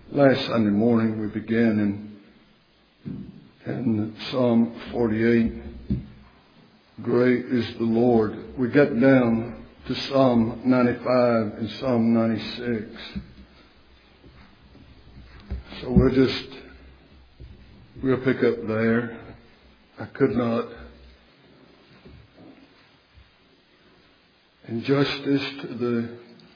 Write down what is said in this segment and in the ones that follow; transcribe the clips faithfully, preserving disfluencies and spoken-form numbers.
Last Sunday morning we began in, in Psalm forty-eight. Great is the Lord. We got down to Psalm ninety-five and Psalm ninety-six. So we'll just, we'll pick up there. I could not, in justice to the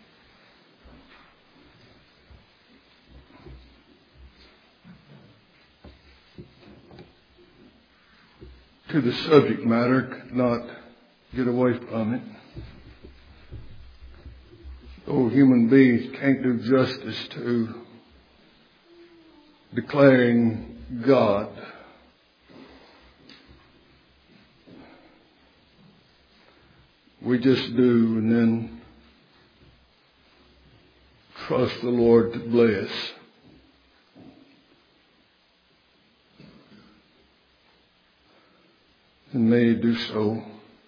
to the subject matter, could not get away from it. Though human beings can't do justice to declaring God. We just do, and then trust the Lord to bless. And may He do so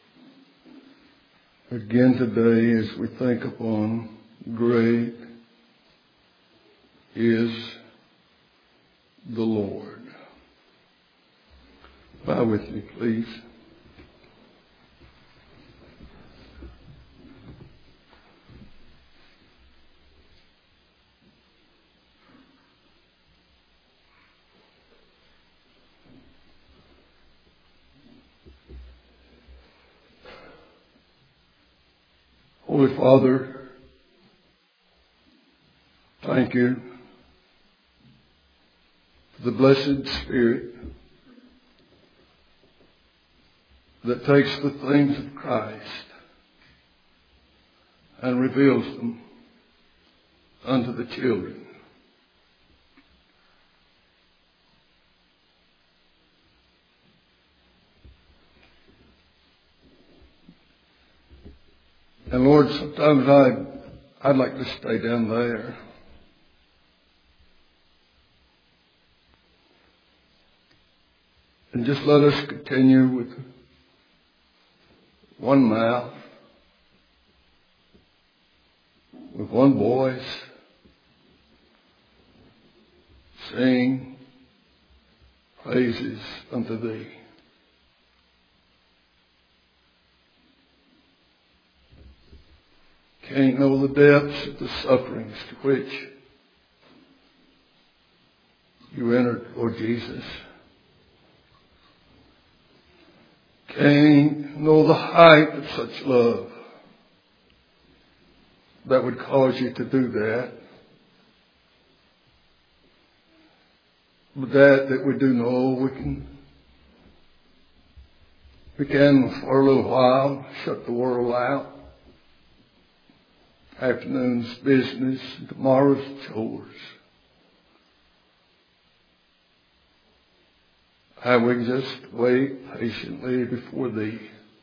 again today as we think upon great is the Lord. Bow with me, please. Holy Father, thank you for the blessed Spirit that takes the things of Christ and reveals them unto the children. And Lord, sometimes I'd, I'd like to stay down there. And just let us continue with one mouth, with one voice, sing praises unto Thee. Can't know the depths of the sufferings to which you entered, Lord Jesus. Can't know the height of such love that would cause you to do that. But that that we do know, we can, we can for a little while shut the world out. Afternoon's business, tomorrow's chores. And we can just wait patiently before Thee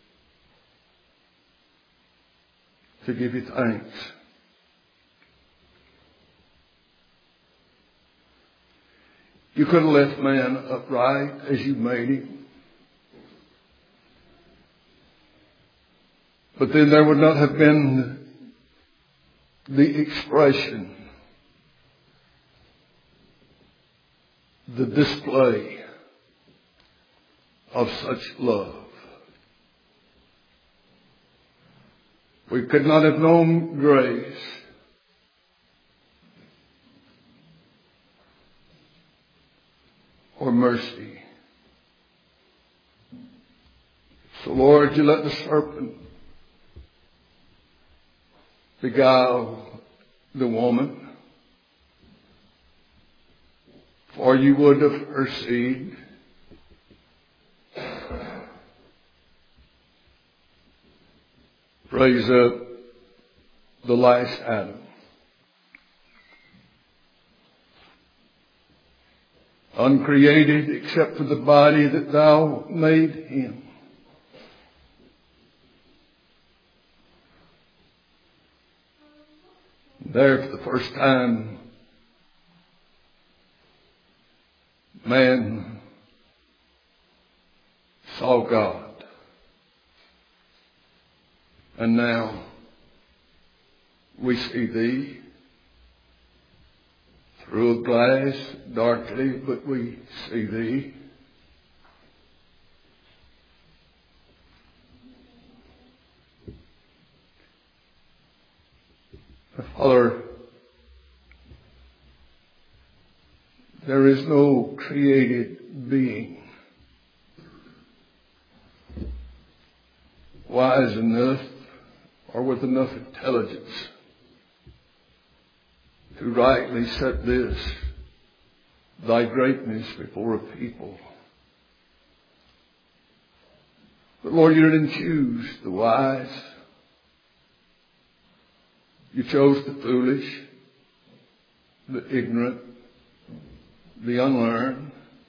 to give You thanks. You could have left man upright as You made him. But then there would not have been the expression, the display of such love. We could not have known grace or mercy. So Lord, You let the serpent beguile the woman, for You would of her seed raise up the last Adam. Uncreated except for the body that Thou made him. There for the first time, man saw God. And now we see Thee through a glass darkly, but we see thee. Father, there is no created being wise enough or with enough intelligence to rightly set this, thy greatness, before a people. But Lord, you didn't choose the wise. You chose the foolish, the ignorant, the unlearned.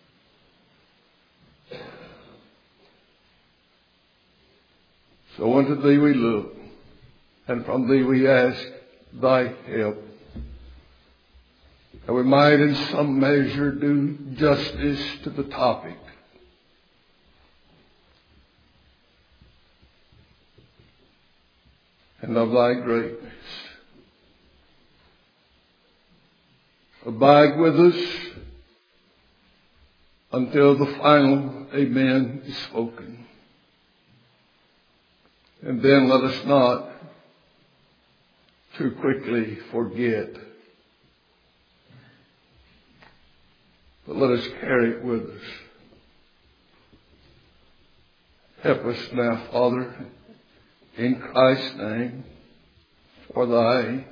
So unto thee we look, and from thee we ask thy help, that we might in some measure do justice to the topic. And of thy greatness. Abide with us until the final amen is spoken. And then let us not too quickly forget, but let us carry it with us. Help us now, Father, in Christ's name, for thy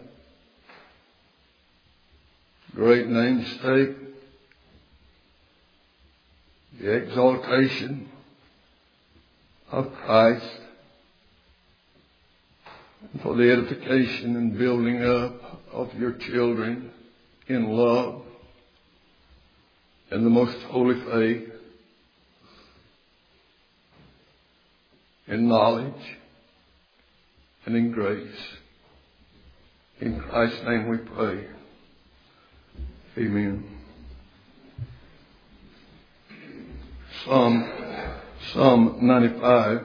great name's sake, the exaltation of Christ, and for the edification and building up of your children in love and the most holy faith, in knowledge and in grace. In Christ's name we pray. Amen. Psalm, Psalm ninety-five.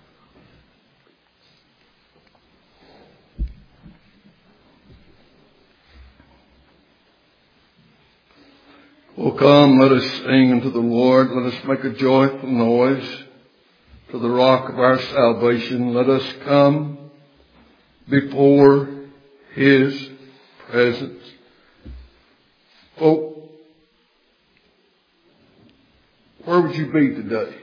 Oh, come, let us sing unto the Lord. Let us make a joyful noise to the rock of our salvation. Let us come before his presence. Oh, where would you be today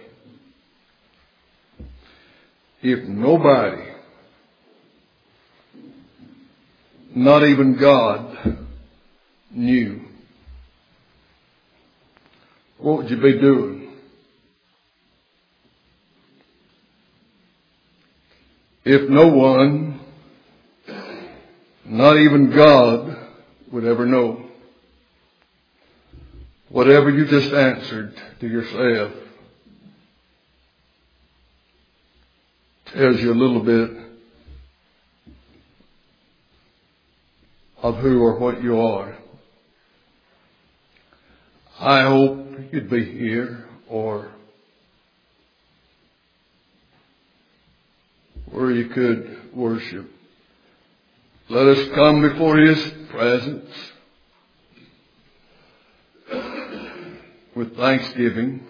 if nobody, not even God, knew? What would you be doing? If no one, not even God, would ever know. Whatever you just answered to yourself tells you a little bit of who or what you are. I hope you'd be here or where you could worship. Let us come before his presence with thanksgiving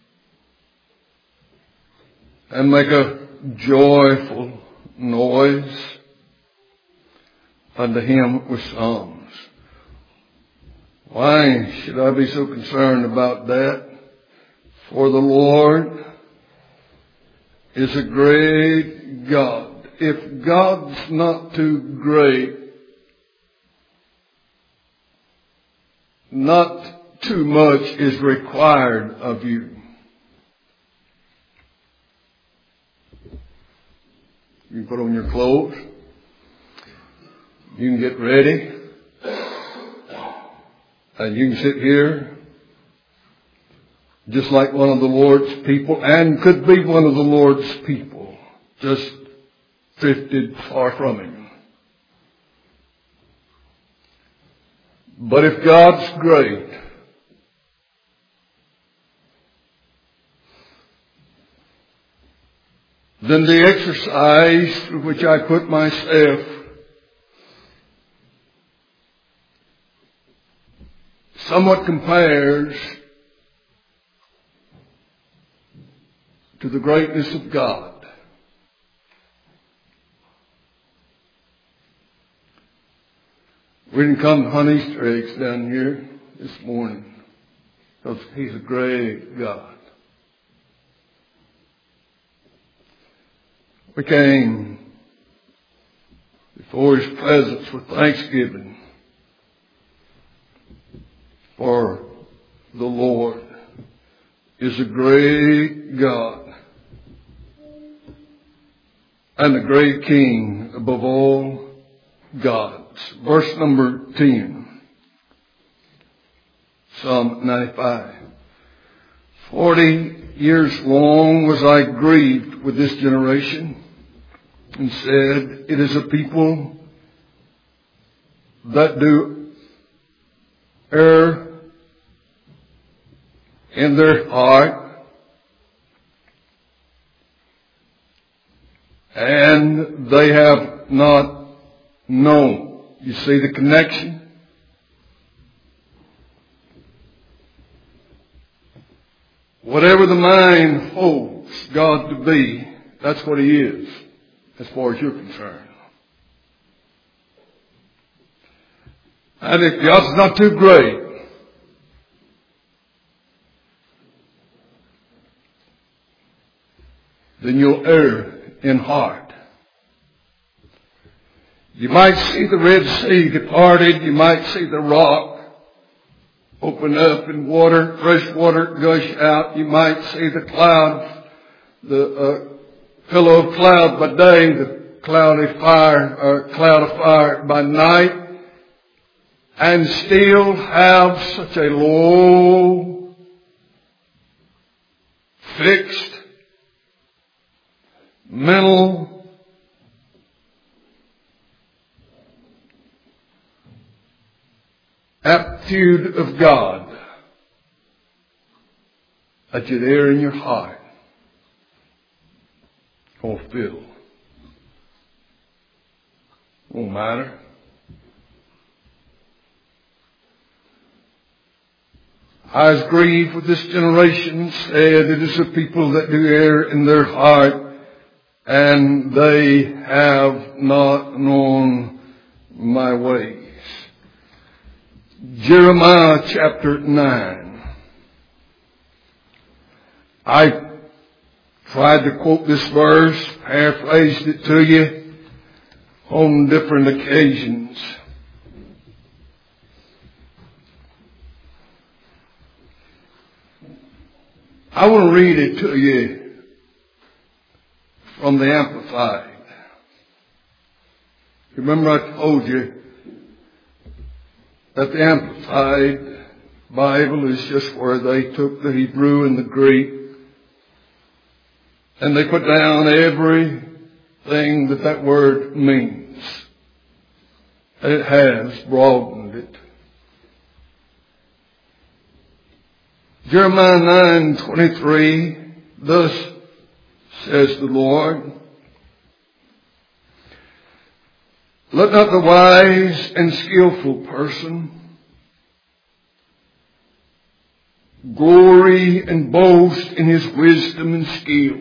and make a joyful noise unto him with psalms. Why should I be so concerned about that? For the Lord is a great God. If God's not too great, not too much is required of you. You can put on your clothes. You can get ready. And you can sit here just like one of the Lord's people, and could be one of the Lord's people, just drifted far from him. But if God's great, then the exercise through which I put myself somewhat compares to the greatness of God. We didn't come to hunt Easter eggs down here this morning because He's a great God. We came before His presence with thanksgiving, for the Lord is a great God and a great King above all gods. Verse number ten, Psalm ninety-five. Forty years long was I grieved with this generation, and said, it is a people that do err in their heart, and they have not known. You see the connection? Whatever the mind holds God to be, that's what He is, as far as you're concerned. And if God's not too great, then you'll err in heart. You might see the Red Sea departed. You might see the rock open up and water, fresh water gush out. You might see the clouds, the uh, pillow of cloud by day, the cloudy fire, or cloud of fire by night, and still have such a low, fixed, mental aptitude of God that you're there in your heart. Oh, Phil. Won't matter. I was grieved with this generation, said it is a people that do err in their heart, and they have not known my ways. Jeremiah chapter nine. I tried to quote this verse, paraphrased it to you on different occasions. I want to read it to you from the Amplified. Remember I told you that the Amplified Bible is just where they took the Hebrew and the Greek and they put down everything that that word means. And it has broadened it. Jeremiah nine twenty-three, thus says the Lord, let not the wise and skillful person glory and boast in his wisdom and skill.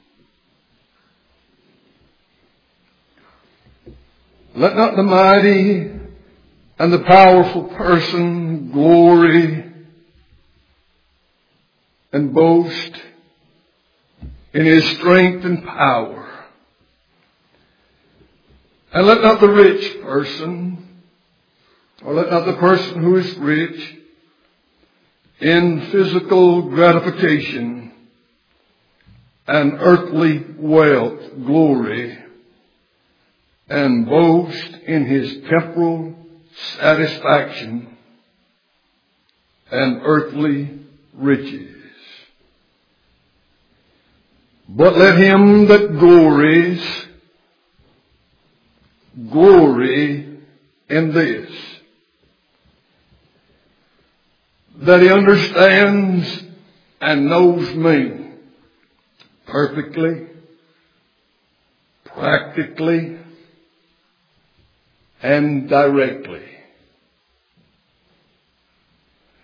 Let not the mighty and the powerful person glory and boast in his strength and power. And let not the rich person, or let not the person who is rich in physical gratification and earthly wealth glory and boast in his temporal satisfaction and earthly riches. But let him that glories glory in this, that he understands and knows me perfectly, practically, and directly.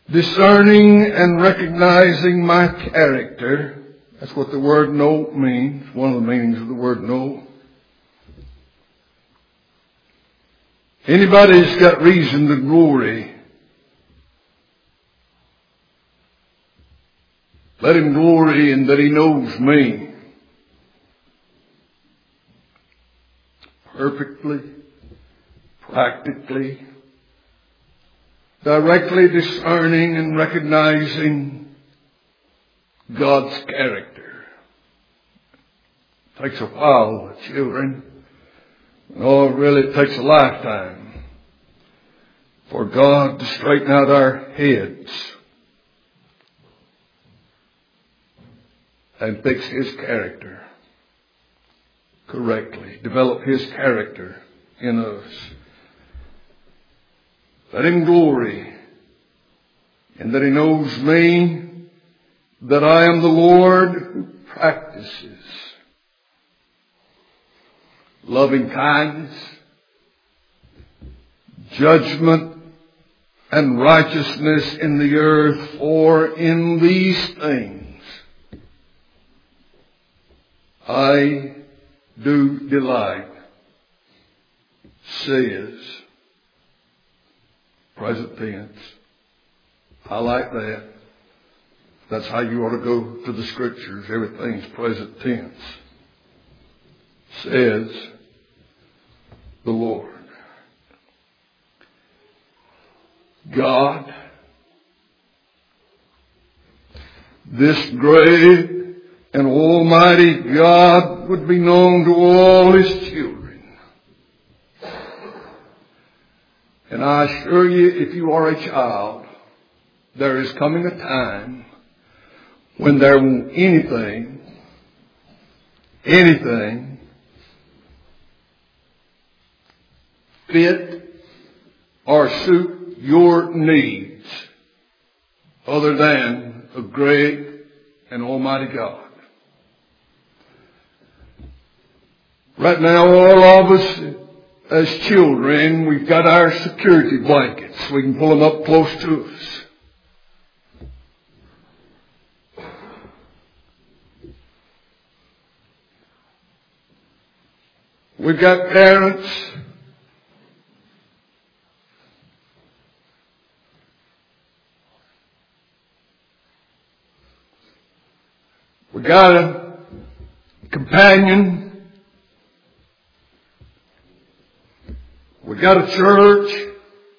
discerning and recognizing my character. That's what the word know means. One of the meanings of the word know. Anybody that's got reason to glory, let him glory in that he knows me perfectly, practically, directly discerning and recognizing God's character. It takes a while, children. Oh, really, it takes a lifetime for God to straighten out our heads and fix His character correctly, develop His character in us. Let Him glory in that He knows me, that I am the Lord who practices loving kindness, judgment, and righteousness in the earth, for in these things I do delight, says, present tense. I like that. That's how you ought to go to the Scriptures. Everything's present tense. Says the Lord. God, this great and almighty God would be known to all His children. And I assure you, if you are a child, there is coming a time when there won't anything, anything fit or suit your needs other than a great and almighty God. Right now, all of us as children, we've got our security blankets. We can pull them up close to us. We've got parents we got a companion. We got a church.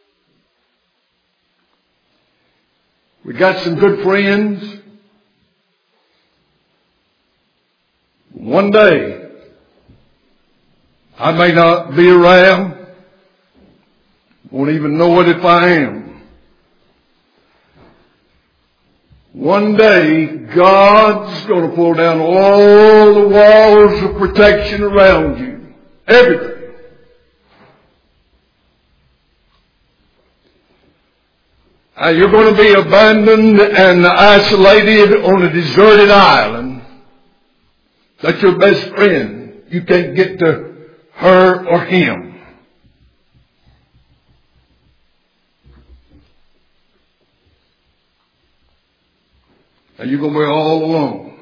We got some good friends. One day, I may not be around. Won't even know it if I am. One day, God's going to pull down all the walls of protection around you. Everything. Uh, you're going to be abandoned and isolated on a deserted island. That's your best friend. You can't get to her or him. And you're going to be all alone.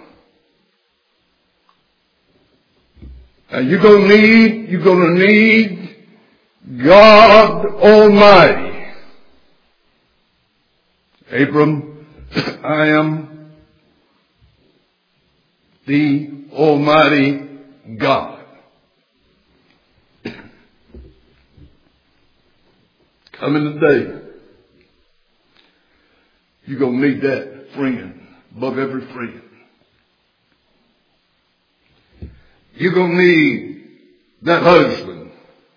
And you're going to need, you're going to need God Almighty. Abram, I am the Almighty God. Coming today, you're going to need that friend above every friend. You're going to need that husband.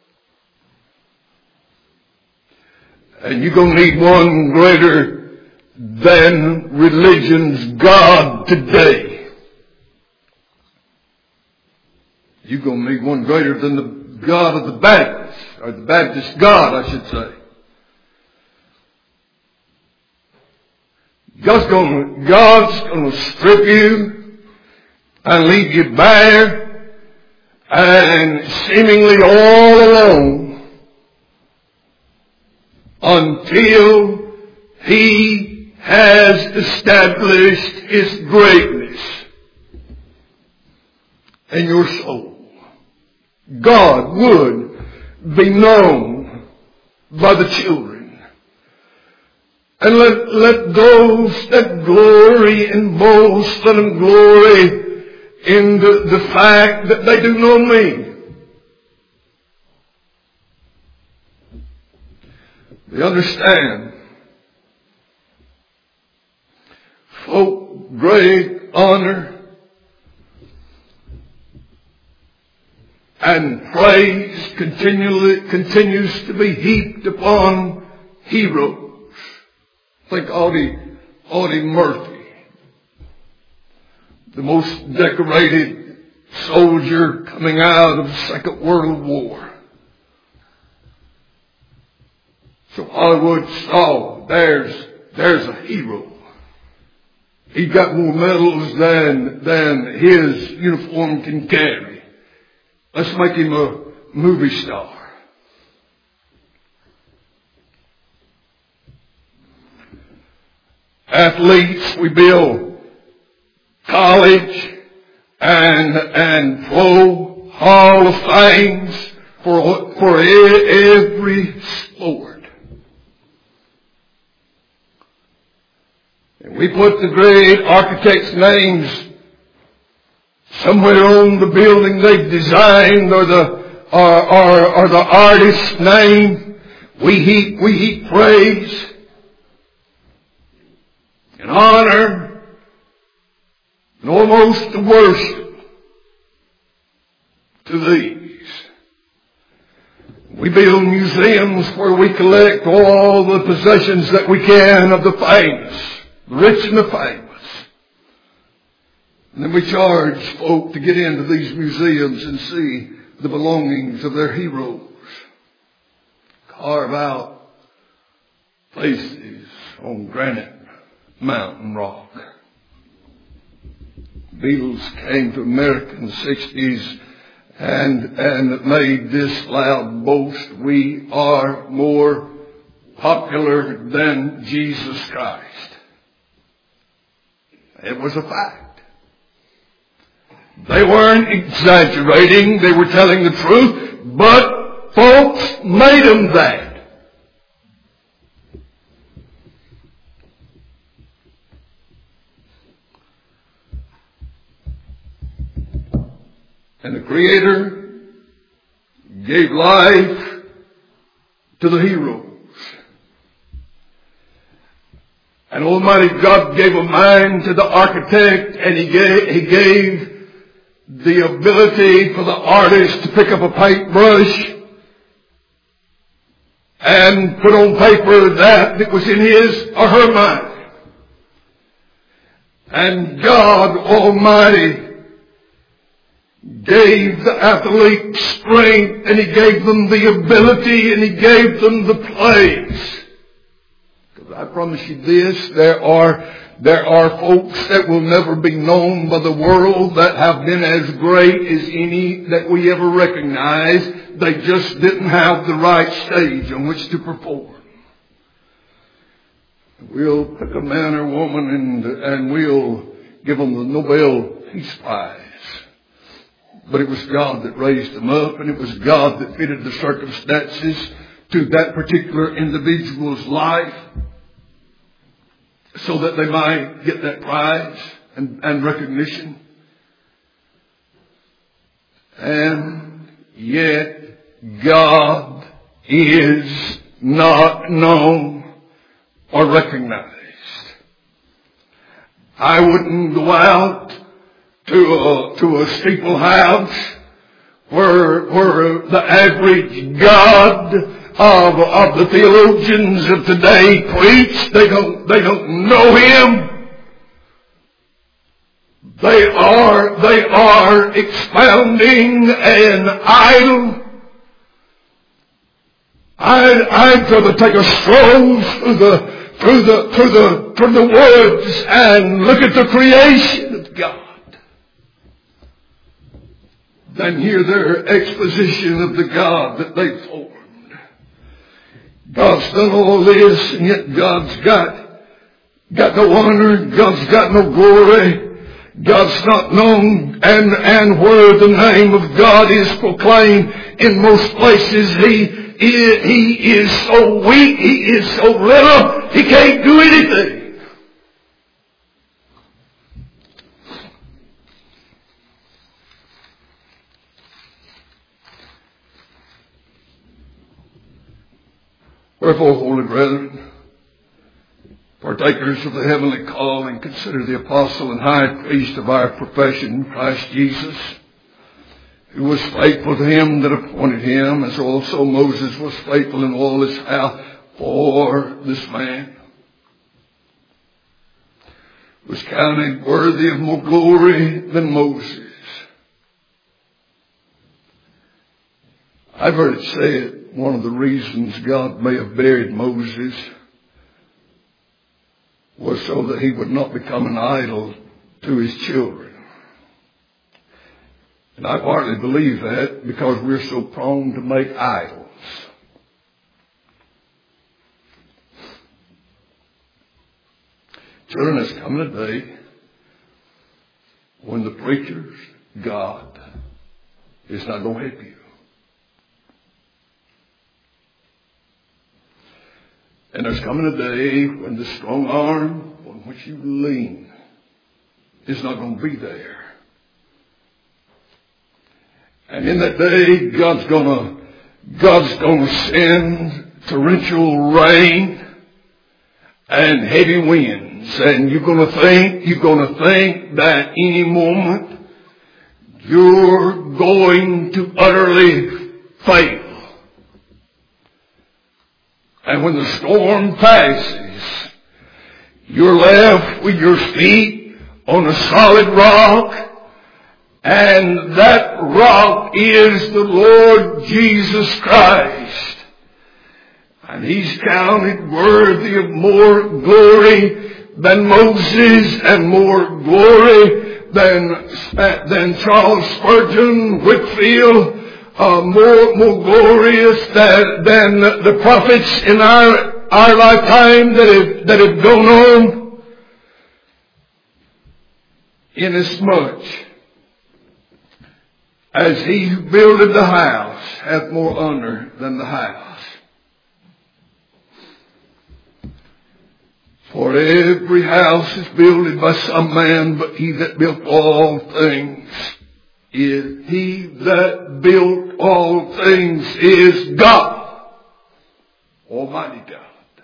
And you're going to need one greater than religion's God today. You're going to need one greater than the God of the Baptist, or the Baptist God, I should say. God's going to, God's going to strip you and leave you bare and seemingly all alone until He has established its greatness in your soul. God would be known by the children. And let, let those that glory and boast, let them glory in the, the fact that they do know me. They understand. Folk, great honor and praise continually continues to be heaped upon heroes. Think Audie, Audie Murphy, the most decorated soldier coming out of the Second World War. So Hollywood saw, there's, there's a hero. He got more medals than, than his uniform can carry. Let's make him a movie star. Athletes, we build college and, and pro hall of fames for, for every sport. And we put the great architects' names somewhere on the building they've designed, or the or, or, or the artist's name. We heap we heap praise and honor and almost the worship to these. We build museums where we collect all the possessions that we can of the famous, the rich and the famous. And then we charge folk to get into these museums and see the belongings of their heroes. Carve out faces on granite mountain rock. Beatles came to America in the sixties and, and made this loud boast: we are more popular than Jesus Christ. It was a fact. They weren't exaggerating. They were telling the truth. But folks made them that. And the Creator gave life to the heroes. And Almighty God gave a mind to the architect, and He gave, he gave the ability for the artist to pick up a paintbrush and put on paper that that was in his or her mind. And God Almighty gave the athlete strength, and He gave them the ability, and He gave them the place. Because I promise you this, there are There are folks that will never be known by the world that have been as great as any that we ever recognize. They just didn't have the right stage on which to perform. We'll pick a man or woman and, and we'll give them the Nobel Peace Prize. But it was God that raised them up, and it was God that fitted the circumstances to that particular individual's life, so that they might get that prize and, and recognition. And yet God is not known or recognized. I wouldn't go out to a, to a steeple house where, where the average God Of, of the theologians of today preach. They don't, they don't know Him. They are, they are expounding an idol. I, I'd rather take a stroll through the, through the, through the, through the woods and look at the creation of God than hear their exposition of the God that they formed. God's done all this, and yet God's got got no honor. God's got no glory. God's not known. And, and where the name of God is proclaimed in most places, He is, He is so weak. He is so little. He can't do anything. Wherefore, holy brethren, partakers of the heavenly call, and consider the apostle and high priest of our profession, Christ Jesus, who was faithful to him that appointed him, as also Moses was faithful in all his house. For this man was counted worthy of more glory than Moses. I've heard it said one of the reasons God may have buried Moses was so that he would not become an idol to his children. And I partly believe that because we're so prone to make idols. Children, there's coming a day when the preacher's God is not going to help you. And there's coming a day when the strong arm on which you lean is not going to be there. And in that day, God's gonna, God's gonna send torrential rain and heavy winds. And you're gonna think, you're gonna think that any moment you're going to utterly fail. And when the storm passes, you're left with your feet on a solid rock. And that rock is the Lord Jesus Christ. And He's counted worthy of more glory than Moses and more glory than, than Charles Spurgeon, Whitefield, uh, more, more glorious than, than the prophets in our, our lifetime that have, that have gone on. Inasmuch as he who builded the house hath more honor than the house. For every house is builded by some man, but he that built all things is he that built all things is God, Almighty God.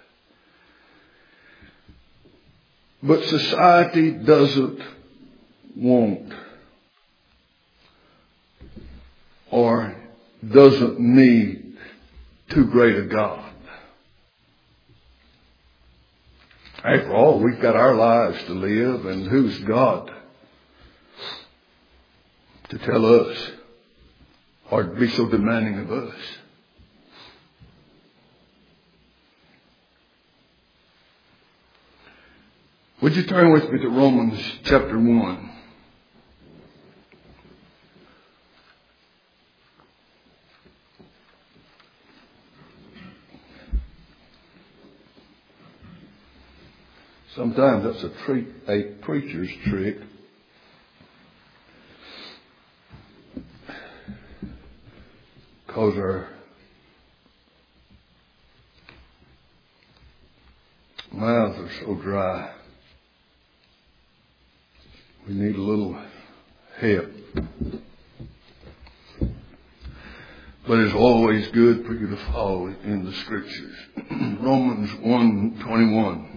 But society doesn't want or doesn't need too great a God. After all, we've got our lives to live, and who's God to tell us or to be so demanding of us? Would you turn with me to Romans chapter one? Sometimes that's a, treat, a preacher's trick. Because our mouths are so dry. We need a little help. But it's always good for you to follow in the Scriptures. Romans one twenty-one.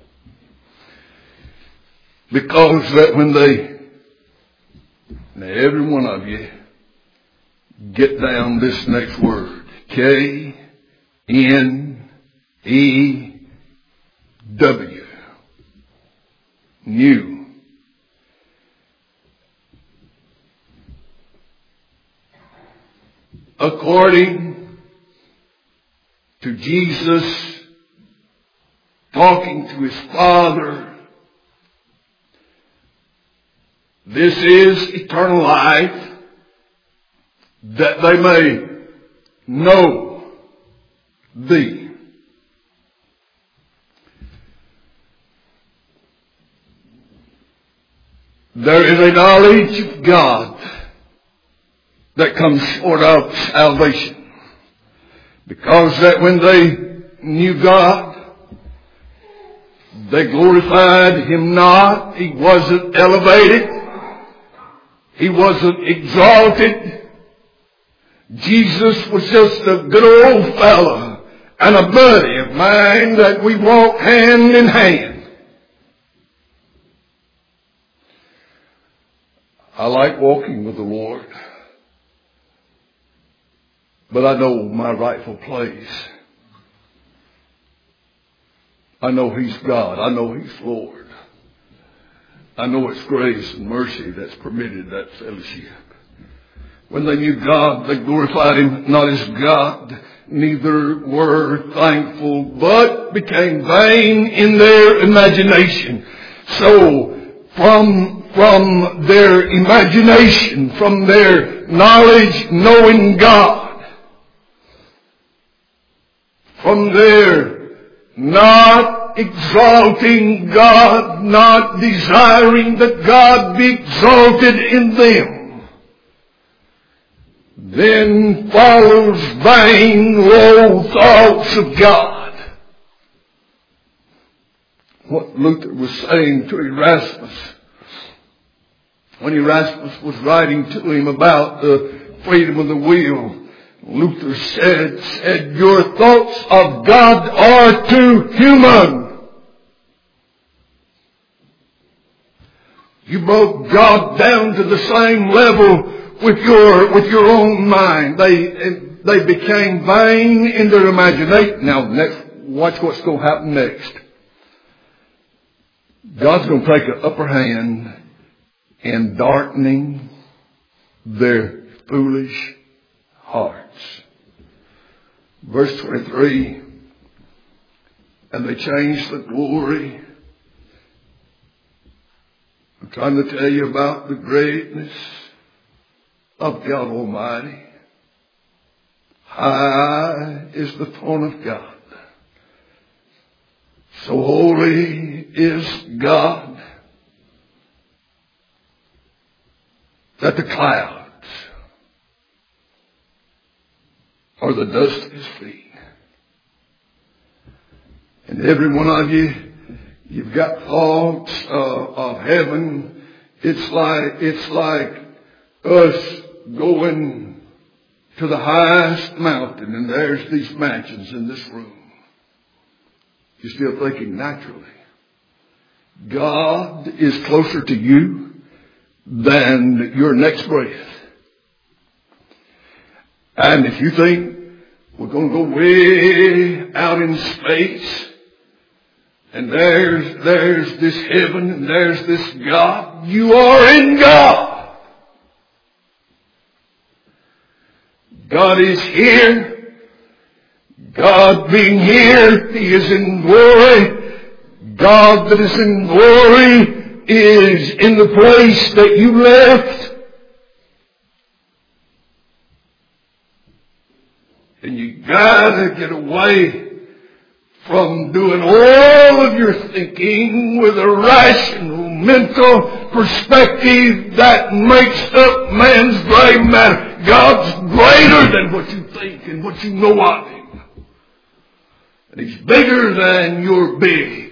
Because that when they, now every one of you, get down this next word, K N E W, new. According to Jesus talking to His Father, this is eternal life, that they may know Thee, There is a knowledge of God that comes short of salvation. Because that when they knew God, they glorified Him not. He wasn't elevated. He wasn't exalted. Jesus was just a good old fella and a buddy of mine that we walk hand in hand. I like walking with the Lord, but I know my rightful place. I know He's God. I know He's Lord. I know it's grace and mercy that's permitted that fellowship. When they knew God, they glorified Him not as God, neither were thankful, but became vain in their imagination. So, from From their imagination, from their knowledge, knowing God, from their not exalting God, not desiring that God be exalted in them, then follows vain, low thoughts of God. What Luther was saying to Erasmus, when Erasmus was writing to him about the freedom of the will, Luther said, said, your thoughts of God are too human. You brought God down to the same level with your, with your own mind. They, they became vain in their imagination. Now, next, watch what's going to happen next. God's going to take an upper hand in darkening their foolish hearts. Verse twenty-three, and they changed the glory. I'm trying to tell you about the greatness of God Almighty. High is the throne of God. So holy is God that the clouds are the dust of His feet. And every one of you, you've got thoughts uh, of heaven. It's like, it's like us going to the highest mountain and there's these mansions in this room. You're still thinking naturally. God is closer to you than your next breath. And if you think we're going to go way out in space and there's, there's this heaven and there's this God, you are in God. God is here. God being here, He is in glory. God that is in glory is in the place that you left. And you gotta get away from doing all of your thinking with a rational mental perspective that makes up man's gray matter. God's greater than what you think and what you know of Him. And He's bigger than you're big.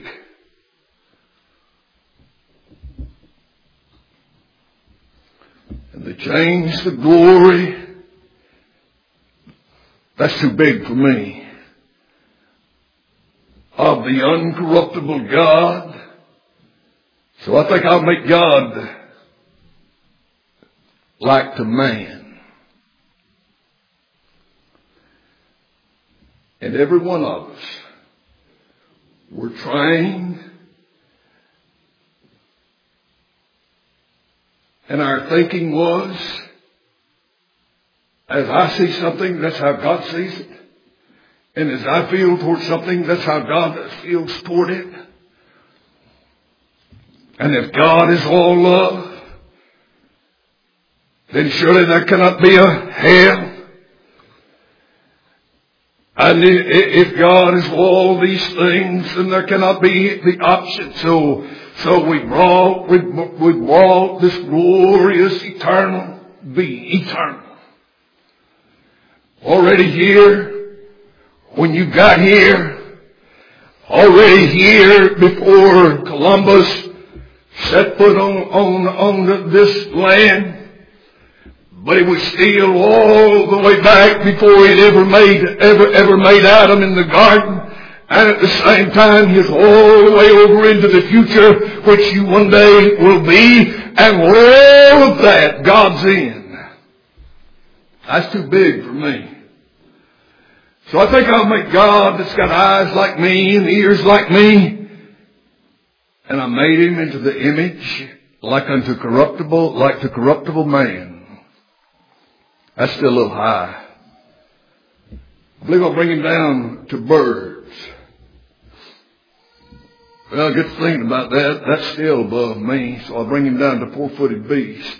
And they changed the glory. That's too big for me. Of the uncorruptible God. So I think I'll make God like to man. And every one of us were trained, and our thinking was, as I see something, that's how God sees it. And as I feel towards something, that's how God feels toward it. And if God is all love, then surely there cannot be a hell. And if God is all these things, then there cannot be the option. So So we brought, we, we brought this glorious eternal being, eternal. Already here, when you got here, already here before Columbus set foot on, on, on this land. But it was still all the way back before it ever made, ever, ever made Adam in the garden. And at the same time, He's all the way over into the future, which you one day will be. And all of that, God's in. That's too big for me. So I think I'll make God that's got eyes like me and ears like me. And I made Him into the image like unto corruptible, like the corruptible man. That's still a little high. I believe I'll bring Him down to birds. Well, I get to thinking about that. That's still above me. So I'll bring Him down to four-footed beast.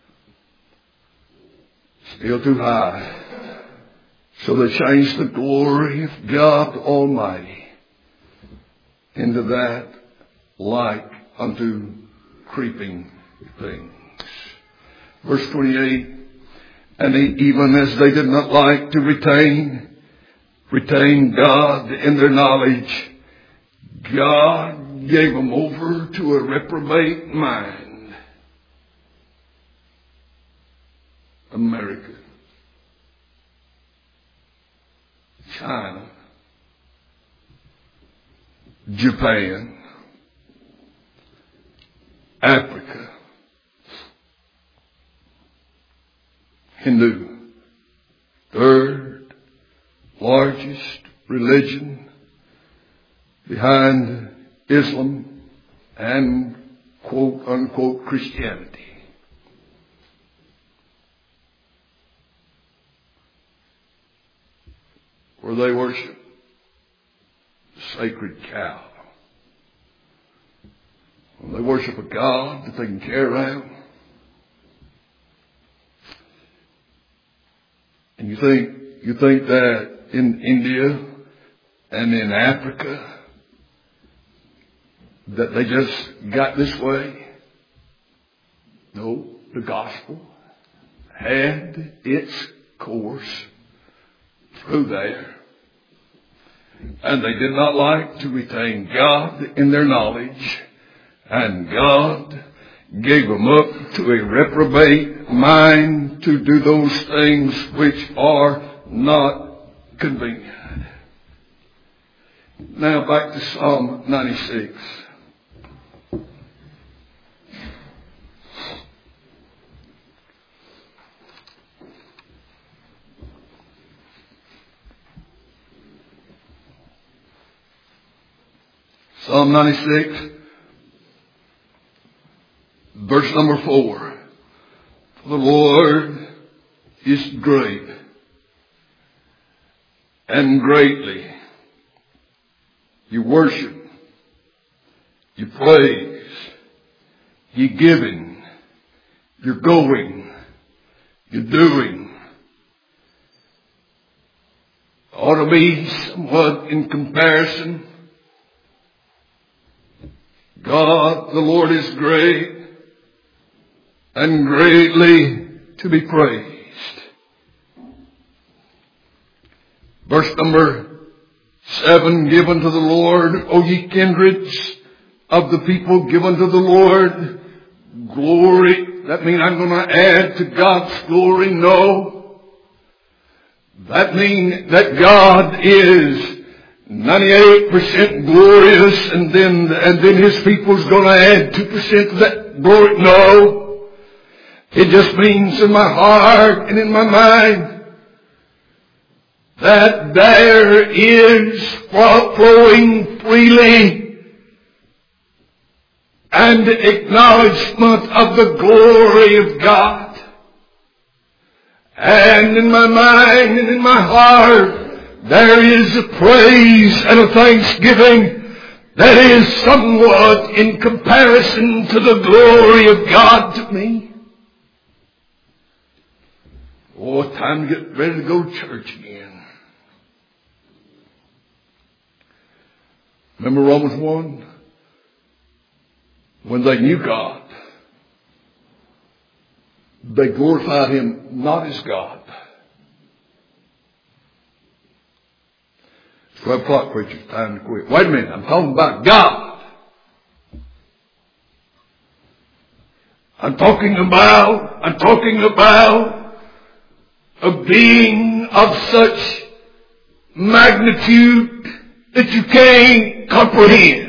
Still too high. So they changed the glory of God Almighty into that like unto creeping things. Verse twenty-eight. And even as they did not like to retain, retain God in their knowledge, God gave them over to a reprobate mind. America, China, Japan, Africa, Hindu, third largest religion behind Islam and quote unquote Christianity. Where they worship the sacred cow. Where they worship a God that they can carry around. And you think, you think that in India and in Africa that they just got this way? No, the gospel had its course through there. And they did not like to retain God in their knowledge. And God gave them up to a reprobate mind to do those things which are not convenient. Now back to Psalm ninety-six. Psalm ninety-six, verse number four. The Lord is great and greatly you worship, you praise, you giving, you're going, you're doing. Ought to be somewhat in comparison. God, the Lord is great and greatly to be praised. Verse number seven, give unto the Lord, O ye kindreds of the people, give unto the Lord glory. That means I'm going to add to God's glory? No. That means that God is ninety-eight percent glorious, and then and then His people's going to add two percent of that glory? No. It just means in my heart and in my mind that there is flowing freely and acknowledgement of the glory of God. And in my mind and in my heart there is a praise and a thanksgiving that is somewhat in comparison to the glory of God to me. Oh, it's time to get ready to go to church again. Remember Romans one? when they knew God, they glorified Him not as God. It's twelve o'clock, preacher. Time to quit. Wait a minute. I'm talking about God. I'm talking about, I'm talking about a being of such magnitude that you can't comprehend.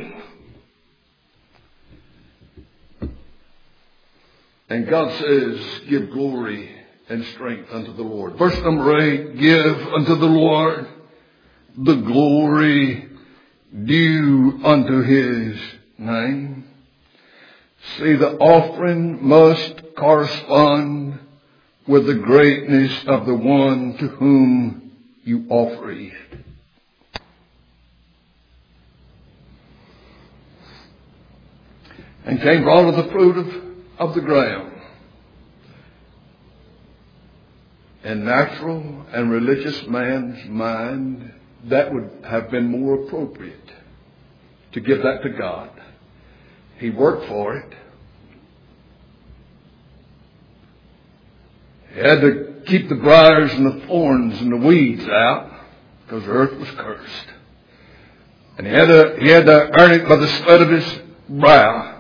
And God says, give glory and strength unto the Lord. Verse number eight, give unto the Lord the glory due unto His name. See, the offering must correspond with the greatness of the one to whom you offer it. And Cain brought of the fruit of, of the ground. In natural and religious man's mind, that would have been more appropriate to give that to God. He worked for it. He had to keep the briars and the thorns and the weeds out because the earth was cursed. And he had to, he had to earn it by the sweat of his brow.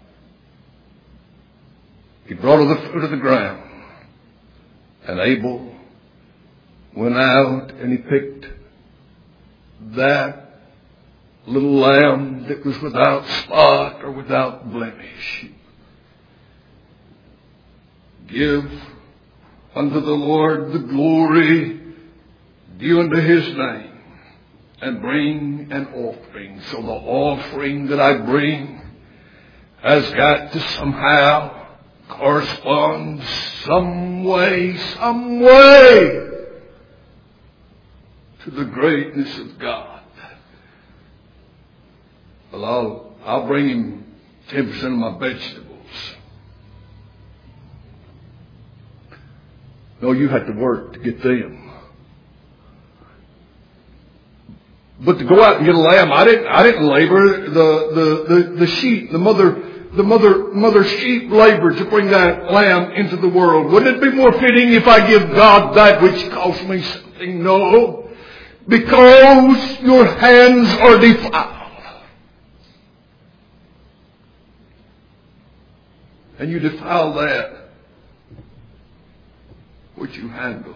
He brought of the fruit of the ground. And Abel went out and he picked that little lamb that was without spot or without blemish. Give unto the Lord the glory due unto His name, and bring an offering. So the offering that I bring has got to somehow correspond some way, some way to the greatness of God. Well, I'll, I'll bring Him ten percent of my vegetables. No, you had to work to get them. But to go out and get a lamb, I didn't, I didn't labor. The, the, the, the sheep, the mother, the mother, mother sheep labored to bring that lamb into the world. Wouldn't it be more fitting if I give God that which cost me something? No. Because your hands are defiled. And you defile that which you handle.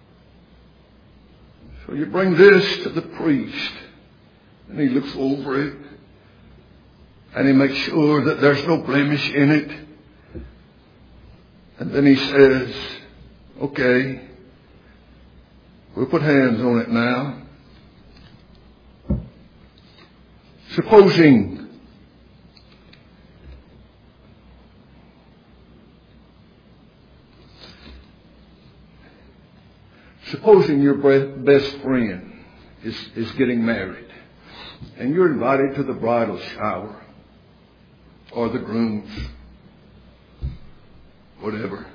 So you bring this to the priest, and he looks over it, and he makes sure that there's no blemish in it. And then he says, okay, we'll put hands on it now. Supposing Supposing your best friend is, is getting married and you're invited to the bridal shower or the groom's, whatever.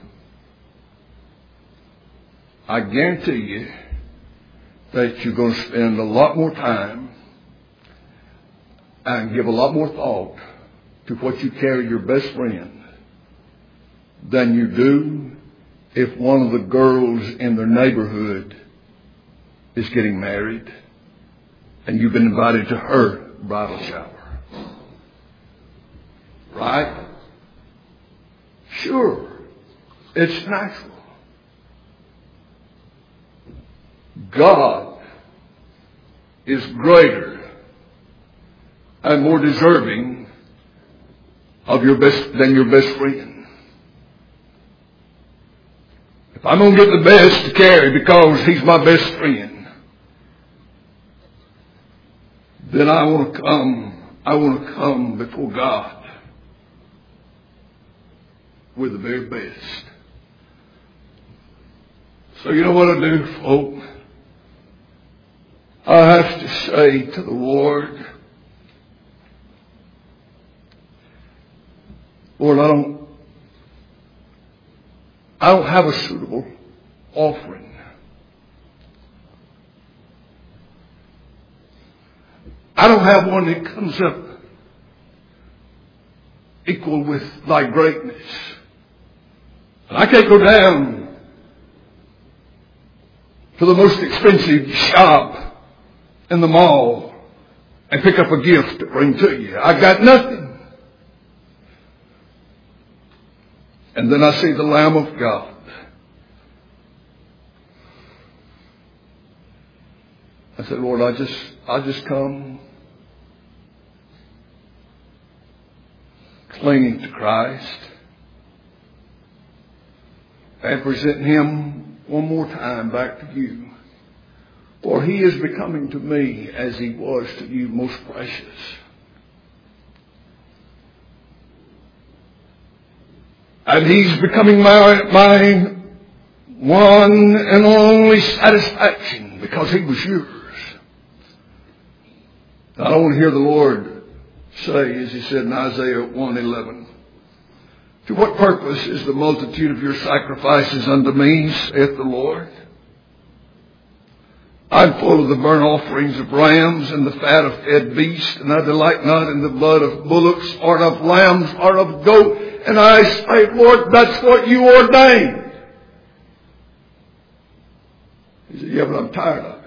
I guarantee you that you're going to spend a lot more time and give a lot more thought to what you carry your best friend than you do if one of the girls in their neighborhood is getting married and you've been invited to her bridal shower. Right? Sure. It's natural. God is greater and more deserving of your best than your best friend. If I'm going to get the best to carry because he's my best friend, then I want to come, I want to come before God with the very best. So you know what I do, folk? I have to say to the Lord, Lord, I don't I don't have a suitable offering. I don't have one that comes up equal with thy greatness. I can't go down to the most expensive shop in the mall and pick up a gift to bring to you. I got nothing. And then I see the Lamb of God. I said, Lord, I just, I just come clinging to Christ and presenting Him one more time back to you. For He is becoming to me as He was to you, most precious. And He's becoming my, my one and only satisfaction because He was yours. I want to hear the Lord say, as He said in Isaiah one eleven, to what purpose is the multitude of your sacrifices unto me, saith the Lord? I'm full of the burnt offerings of rams and the fat of fed beasts, and I delight not in the blood of bullocks or of lambs or of goat. And I say, Lord, that's what you ordained. He said, yeah, but I'm tired of it.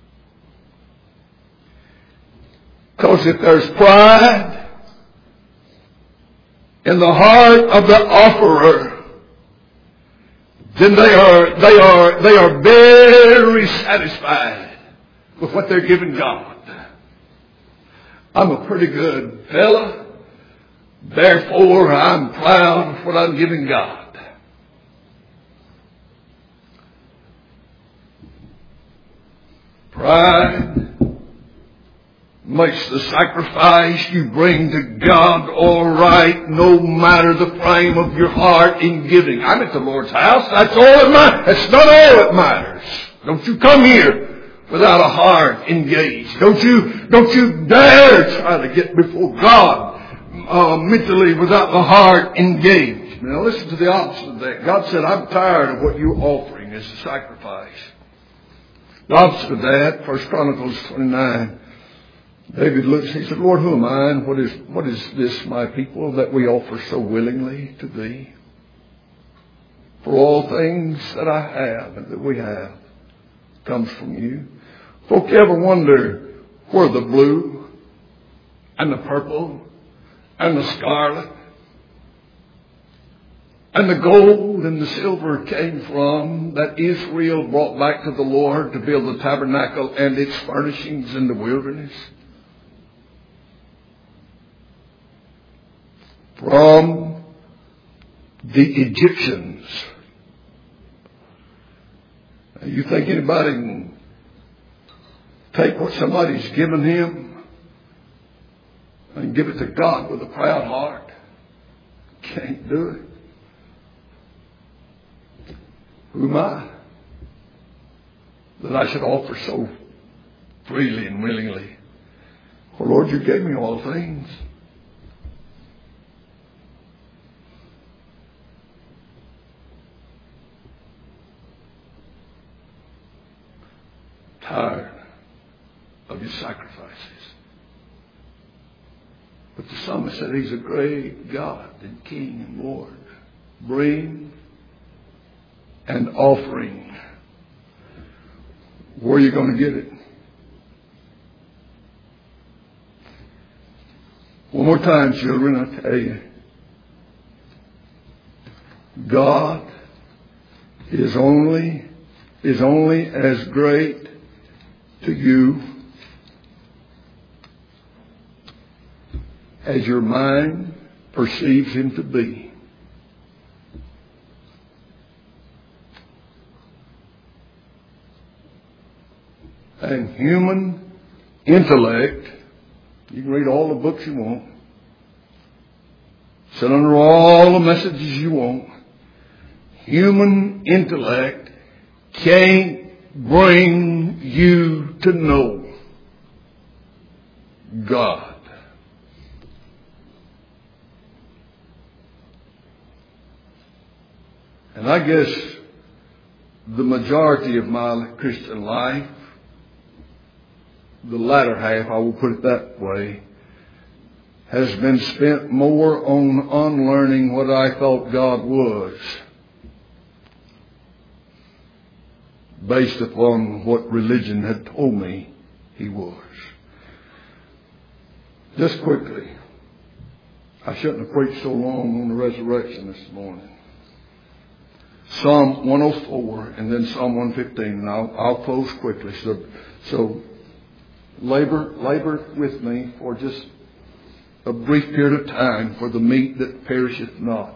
Because if there's pride in the heart of the offerer, then they are, they are, they are very satisfied with what they're giving God. I'm a pretty good fella. Therefore, I'm proud of what I'm giving God. Pride makes the sacrifice you bring to God all right, no matter the frame of your heart in giving. I'm at the Lord's house. That's all that matters. That's not all that matters. Don't you come here without a heart engaged. Don't you, don't you dare try to get before God uh, mentally without the heart engaged. Now listen to the opposite of that. God said, I'm tired of what you're offering as a sacrifice. The opposite of that, First Chronicles twenty-nine. David looks, he said, Lord, who am I and what is, what is this, my people, that we offer so willingly to Thee? For all things that I have and that we have comes from You. Folk, you ever wonder where the blue and the purple and the scarlet and the gold and the silver came from that Israel brought back to the Lord to build the tabernacle and its furnishings in the wilderness? From the Egyptians. You think anybody can take what somebody's given him and give it to God with a proud heart? Can't do it. Who am I that I should offer so freely and willingly? Well, Lord, You gave me all things. Tired of Your sacrifices. But the psalmist said He's a great God and King and Lord. Bring an offering. Where are you going to get it? One more time, children, I tell you. God is only, is only as great to you as your mind perceives Him to be. And human intellect, you can read all the books you want, sit under all the messages you want. Human intellect can't bring you to know God. And I guess the majority of my Christian life, the latter half, I will put it that way, has been spent more on unlearning what I thought God was, based upon what religion had told me He was. Just quickly, I shouldn't have preached so long on the resurrection this morning. Psalm one oh four and then Psalm one fifteen, and I'll, I'll close quickly. So, so labor, labor with me for just a brief period of time for the meat that perisheth not.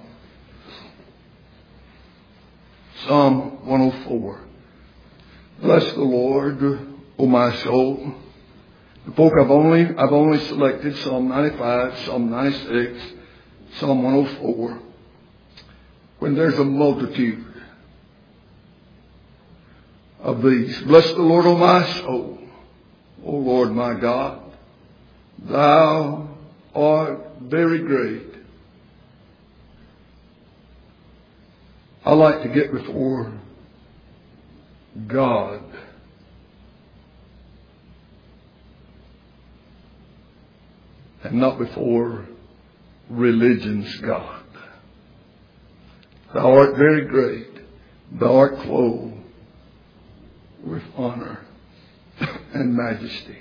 Psalm one oh four. Bless the Lord, O my soul. The book I've only I've only selected Psalm ninety-five, Psalm ninety-six, Psalm one oh four. When there's a multitude of these. Bless the Lord, O my soul. O Lord my God, Thou art very great. I like to get before God and not before religion's God. Thou art very great. Thou art clothed with honor and majesty.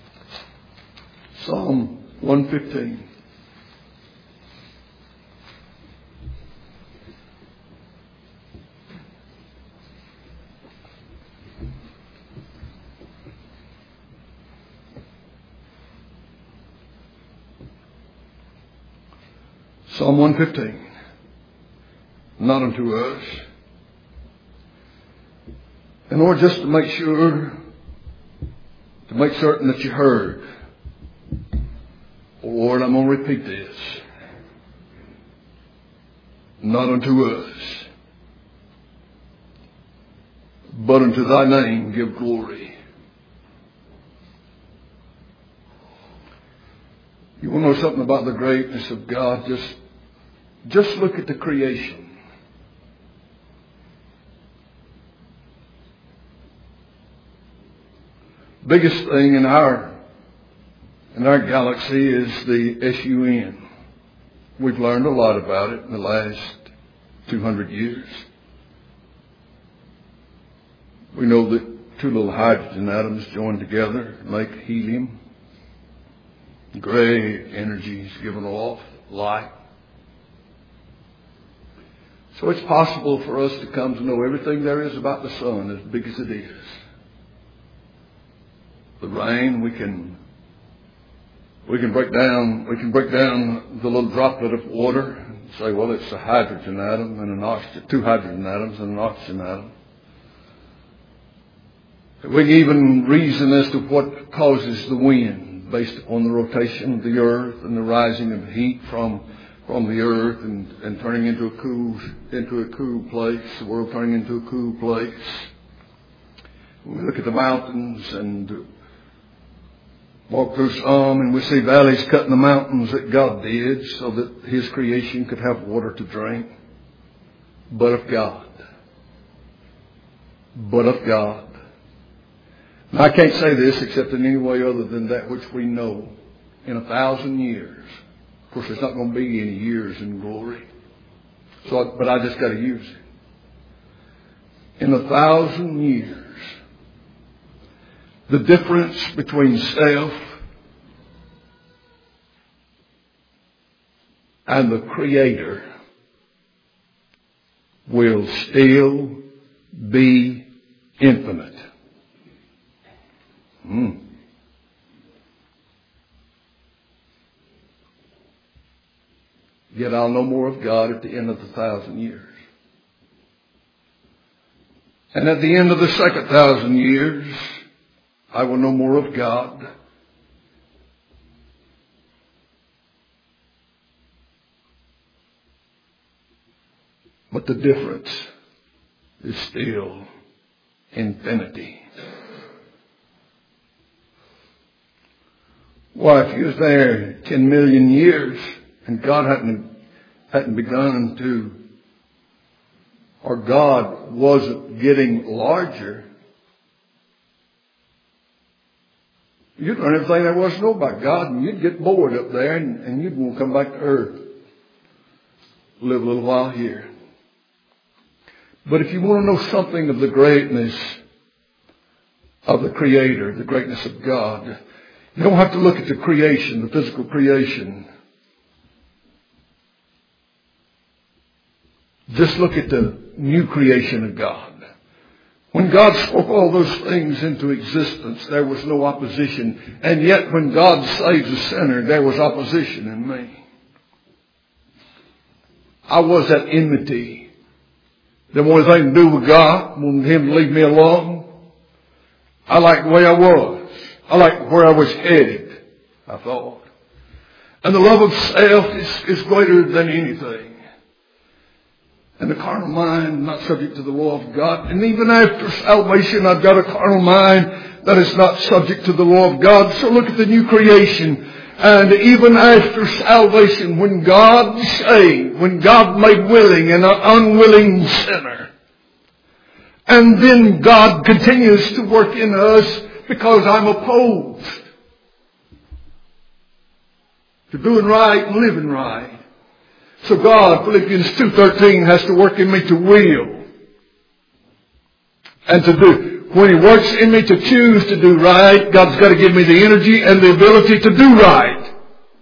Psalm one fifteen. Psalm one fifteen. Not unto us. And Lord, just to make sure, to make certain that you heard, oh Lord, I'm going to repeat this. Not unto us, but unto thy name give glory. You want to know something about the greatness of God? Just, just look at the creation. Biggest thing in our in our galaxy is the S U N. We've learned a lot about it in the last two hundred years. We know that two little hydrogen atoms join together to make helium. Gray energy is given off, light. So it's possible for us to come to know everything there is about the sun, as big as it is. The rain, we can we can break down we can break down the little droplet of water and say, well, it's a hydrogen atom and an oxygen, two hydrogen atoms and an oxygen atom. We can even reason as to what causes the wind based upon the rotation of the earth and the rising of heat from from the earth and, and turning into a cool into a cool place, the world turning into a cool place. We look at the mountains and walk through some, and we see valleys cut in the mountains that God did so that His creation could have water to drink. But of God. But of God. Now, I can't say this except in any way other than that which we know. In a thousand years. Of course, there's not going to be any years in glory. So, but I just got to use it. In a thousand years, the difference between self and the Creator will still be infinite. Hmm. Yet I'll know more of God at the end of the thousand years. And at the end of the second thousand years, I will know more of God. But the difference is still infinity. Why, if you was there ten million years and God hadn't, hadn't begun to, or God wasn't getting larger, You'd learn everything there was to know about God, and you'd get bored up there, and, and you'd want to come back to earth. Live a little while here. But if you want to know something of the greatness of the Creator, the greatness of God, you don't have to look at the creation, the physical creation. Just look at the new creation of God. When God spoke all those things into existence, there was no opposition. And yet when God saves a sinner, there was opposition in me. I was at enmity. Didn't want anything to do with God. Wanted Him to leave me alone. I liked the way I was. I liked where I was headed, I thought. And the love of self is, is greater than anything. And the carnal mind, not subject to the law of God. And even after salvation, I've got a carnal mind that is not subject to the law of God. So look at the new creation. And even after salvation, when God saved, when God made willing an unwilling sinner, and then God continues to work in us because I'm opposed to doing right and living right. So God, Philippians two thirteen, has to work in me to will and to do. When He works in me to choose to do right, God's got to give me the energy and the ability to do right.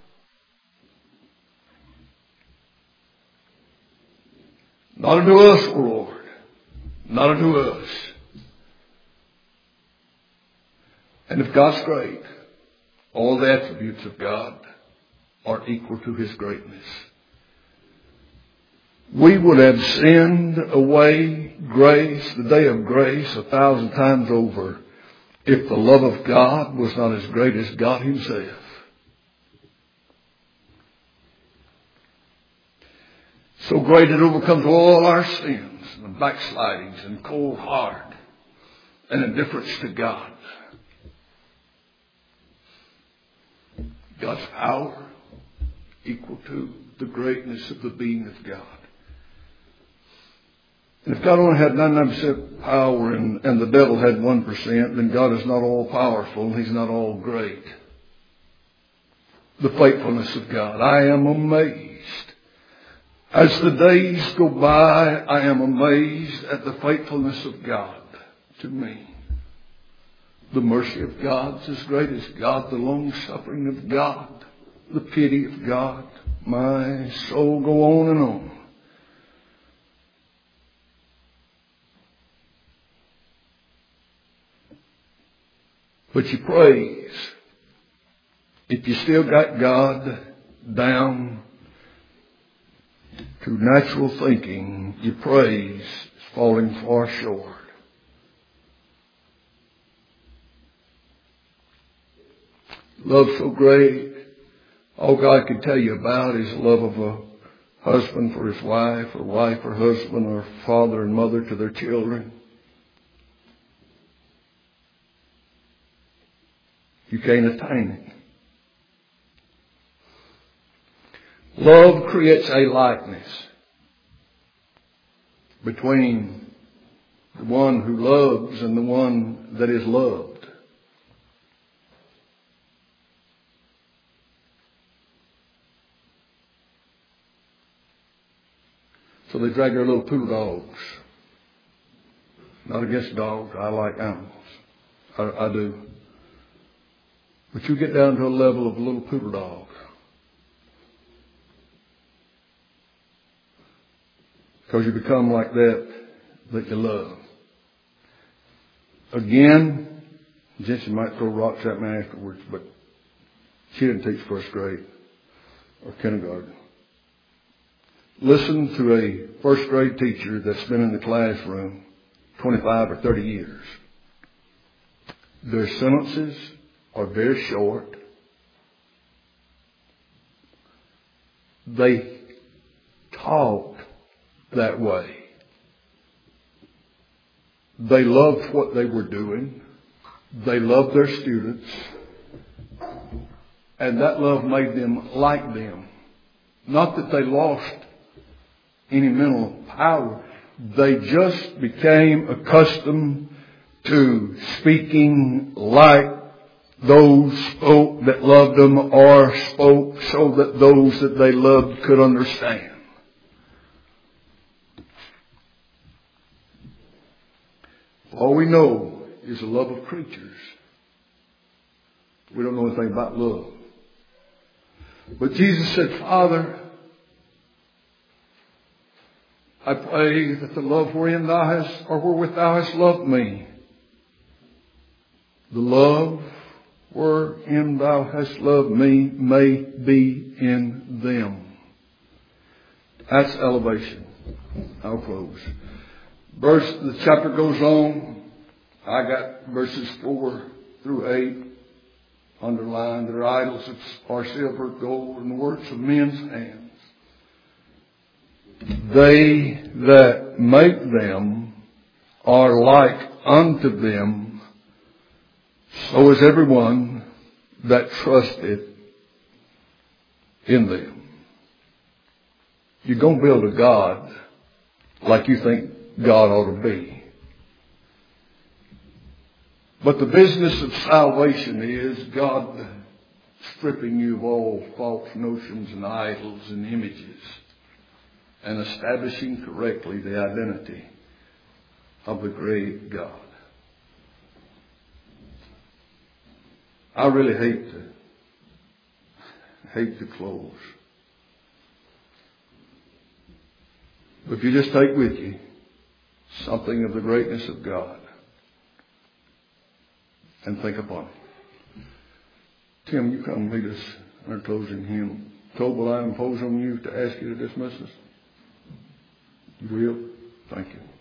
Not unto us, O Lord. Not unto us. And if God's great, all the attributes of God are equal to His greatness. We would have sinned away grace, the day of grace, a thousand times over if the love of God was not as great as God Himself. So great it overcomes all our sins and backslidings and cold heart and indifference to God. God's power equal to the greatness of the being of God. And if God only had ninety-nine percent power and, and the devil had one percent, then God is not all powerful. He's not all great. The faithfulness of God. I am amazed. As the days go by, I am amazed at the faithfulness of God to me. The mercy of God is as great as God. The long suffering of God. The pity of God. My soul go on and on. But you praise. If you still got God down to natural thinking, your praise is falling far short. Love so great. All God can tell you about is the love of a husband for his wife, or wife or husband, or father and mother to their children. You can't attain it. Love creates a likeness between the one who loves and the one that is loved. So they drag their little poodle dogs. Not against dogs. I like animals. I, I do. But you get down to a level of a little poodle dog. Because you become like that that you love. Again, Jensen might throw rocks at me afterwards, but she didn't teach first grade or kindergarten. Listen to a first grade teacher that's been in the classroom twenty-five or thirty years. Their sentences are very short. They talk that way. They loved what they were doing. They loved their students. And that love made them like them. Not that they lost any mental power. They just became accustomed to speaking like those spoke that loved them, or spoke so that those that they loved could understand. All we know is the love of creatures. We don't know anything about love. But Jesus said, Father, I pray that the love wherein thou hast, or wherewith thou hast loved me, the love wherein thou hast loved me may be in them. That's elevation. I'll close. Verse, the chapter goes on. I got verses four through eight underlined. Their idols are silver, gold, and the works of men's hands. They that make them are like unto them, so is everyone that trusteth in them. You're going to build a God like you think God ought to be. But the business of salvation is God stripping you of all false notions and idols and images and establishing correctly the identity of the great God. I really hate to hate to close. But if you just take with you something of the greatness of God and think upon it. Tim, you come lead us in our closing hymn. Tobel, I impose on you to ask you to dismiss us. You will? Thank you.